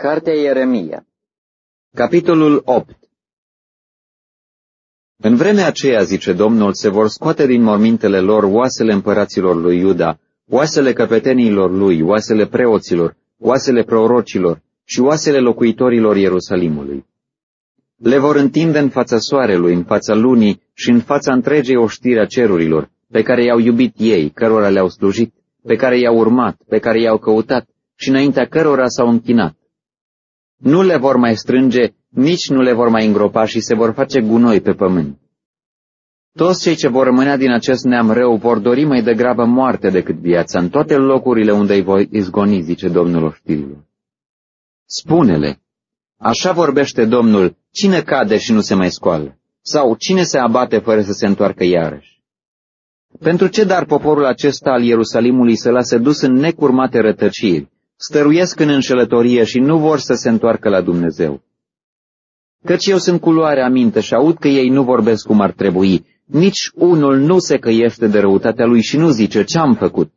Cartea Ieremia, capitolul 8. În vremea aceea, zice Domnul, se vor scoate din mormintele lor oasele împăraților lui Iuda, oasele căpeteniilor lui, oasele preoților, oasele prorocilor și oasele locuitorilor Ierusalimului. Le vor întinde în fața soarelui, în fața lunii și în fața întregei oștiri a cerurilor, pe care i-au iubit ei, cărora le-au slujit, pe care i-au urmat, pe care i-au căutat și înaintea cărora s-au închinat. Nu le vor mai strânge, nici nu le vor mai îngropa și se vor face gunoi pe pământ. Toți cei ce vor rămâne din acest neam rău vor dori mai degrabă moarte decât viața în toate locurile unde îi voi izgoni, zice Domnul oștirilor. Spune-le, așa vorbește Domnul, cine cade și nu se mai scoală? Sau cine se abate fără să se întoarcă iarăși? Pentru ce dar poporul acesta al Ierusalimului se lasă dus în necurmate rătăciri, stăruiesc în înșelătorie și nu vor să se întoarcă la Dumnezeu? Căci eu sunt cu luarea minte și aud că ei nu vorbesc cum ar trebui, nici unul nu se căiește de răutatea lui și nu zice ce-am făcut.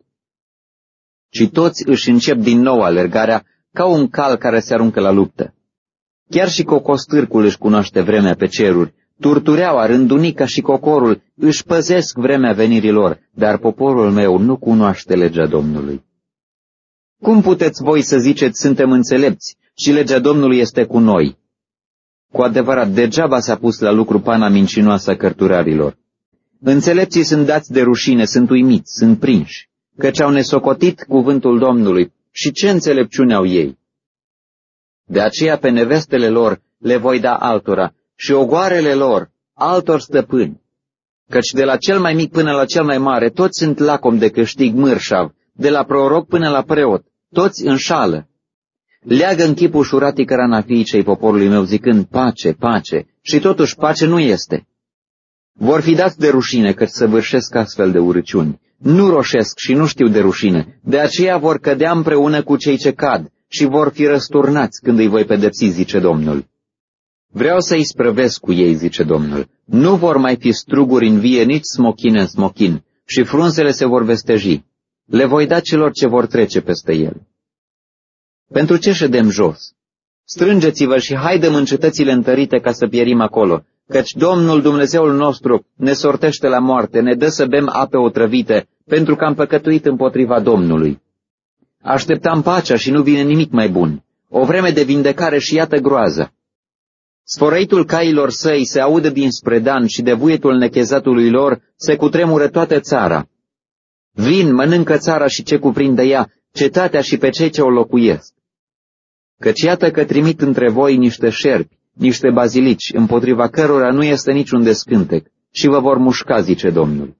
Ci toți își încep din nou alergarea ca un cal care se aruncă la luptă. Chiar și cocostârcul își cunoaște vremea pe ceruri, turtureaua, rândunica și cocorul își păzesc vremea venirilor, dar poporul meu nu cunoaște legea Domnului. Cum puteți voi să ziceți, suntem înțelepți și legea Domnului este cu noi? Cu adevărat, degeaba s-a pus la lucru pana mincinoasă a cărturarilor. Înțelepții sunt dați de rușine, sunt uimiți, sunt prinși, căci au nesocotit cuvântul Domnului și ce înțelepciune au ei. De aceea pe nevestele lor le voi da altora și ogoarele lor altor stăpâni, căci de la cel mai mic până la cel mai mare toți sunt lacomi de câștig mârșav, de la proroc până la preot, toți înșală. Leagă în chip ușuratic rana fiicei poporului meu zicând pace, pace, și totuși pace nu este. Vor fi dați de rușine căci săvârșesc astfel de urăciuni. Nu roșesc și nu știu de rușine, de aceea vor cădea împreună cu cei ce cad și vor fi răsturnați când îi voi pedepsi, zice Domnul. Vreau să-i sprăvesc cu ei, zice Domnul. Nu vor mai fi struguri în vie, nici smochine în smochin, și frunzele se vor vesteji. Le voi da celor ce vor trece peste el. Pentru ce ședem jos? Strângeți-vă și haidem în cetățile întărite ca să pierim acolo, căci Domnul Dumnezeul nostru ne sortește la moarte, ne dă să bem ape otrăvite, pentru că am păcătuit împotriva Domnului. Așteptam pacea și nu vine nimic mai bun, o vreme de vindecare și iată groaza. Sfărăitul cailor săi se aude dinspre Dan și de vuietul nechezatului lor se cutremură toată țara. Vin, mănâncă țara și ce cuprinde ea, cetatea și pe cei ce o locuiesc. Căci iată că trimit între voi niște șerpi, niște bazilici, împotriva cărora nu este niciun descântec, și vă vor mușca, zice Domnul.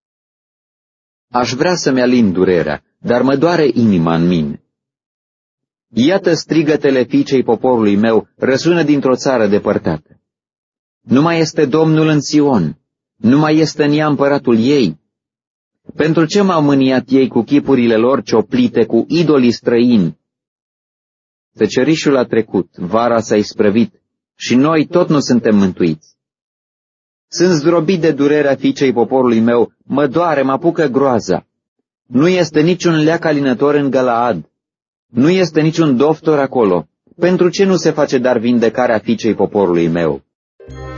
Aș vrea să-mi alin durerea, dar mă doare inima în mine. Iată strigătele fiicei poporului meu, răsună dintr-o țară depărtată. Nu mai este Domnul în Sion, nu mai este în ea împăratul ei. Pentru ce m-au mâniat ei cu chipurile lor cioplite, cu idolii străini? Tăcerișul a trecut, vara s-a isprăvit și noi tot nu suntem mântuiți. Sunt zdrobit de durerea fiicei poporului meu, mă doare, mă apucă groaza. Nu este niciun leac alinător în Galaad, nu este niciun doftor acolo. Pentru ce nu se face dar vindecarea fiicei poporului meu?